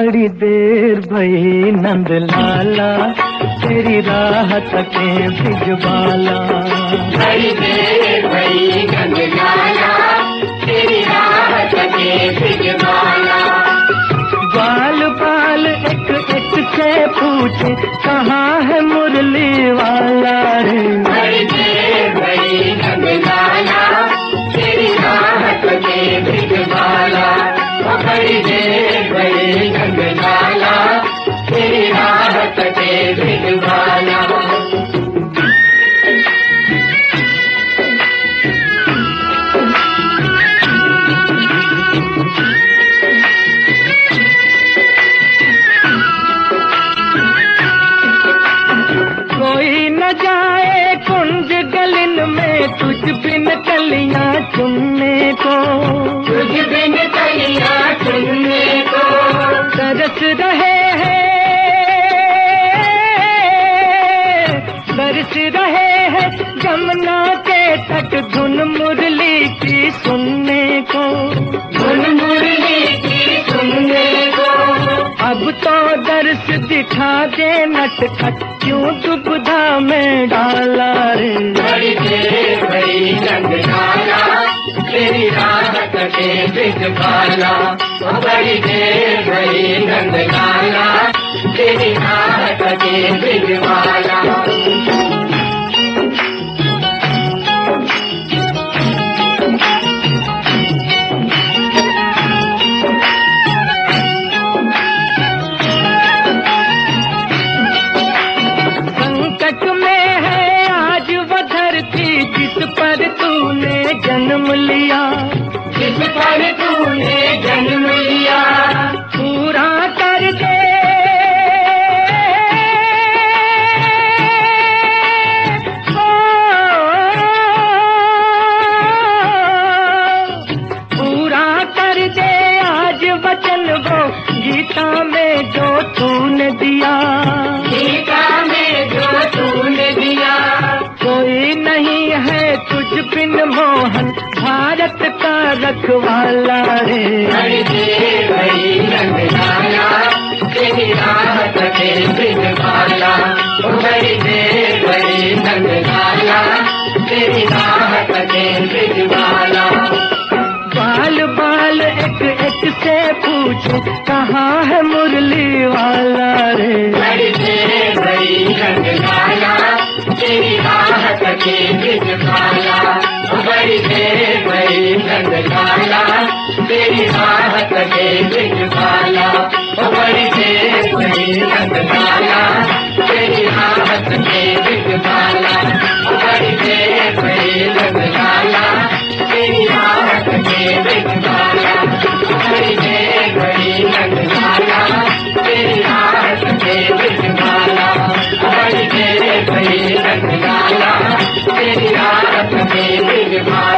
बड़ी देर भई नंद लाला, तेरी राह तके भिजवाला। बड़ी देर भई नंद लाला, तेरी राह तके भिजवाला। बाल बाल एक एक से पूछे, कहाँ है मुरली वाला रे। बड़ी देर भई नंद लाला, तेरी राह तके भिजवाला। बड़ी देर भई नंद लाला, तेरी राह तके भिजवाला। कोई न जाए कुंज गलिन में, तुझ बिन कलियां चुनने को। तुझ बिन कलियां चुनने को। तरस रहे हैं, बरस रहे हैं जमुना के तट, धुन मुरली की सुनने को। धुन मुरली की सुनने को। अब तो दर्श दिखा दे नटखट, क्यों दुविधा में डाला रे। बड़ी देर भई नंद लाला, तेरी राह तके भिजवाला। बड़ी देर भई नंद लाला, तेरी राह तके भिजवाला। संकट में है आज वो धरती, जिस पर तूने जन्म लिया। जिस पर तूने जन्म लिया। पूरा कर दे, पूरा कर दे आज वचन वो, गीता में जो तूने दिया। गीता में जो तूने दिया। कोई नहीं है तुझ बिन मोहन, भारत का रखवाला रे। बड़ी देर भई नंद लाला, तेरी राह तके भिजवाला। बड़ी देर भई नंद लाला, तेरी राह तके भिजवाला। बाल बाल एक एक से पूछे, कहाँ है मुरली वाला रे। बड़ी देर भई नंद लाला, तेरी राह तके भिजवाला। बड़ी देर भई नंद लाला, तेरी राह तके भिजवाला। बड़ी देर भई नंद लाला, तेरी राह तके भिजवाला। बड़ी देर भई नंद लाला, तेरी राह तके भिजवाला। बड़ी देर भई नंद लाला, तेरी राह तके भिजवाला। बड़ी देर भई नंद लाला, तेरी राह तके भिजवाला।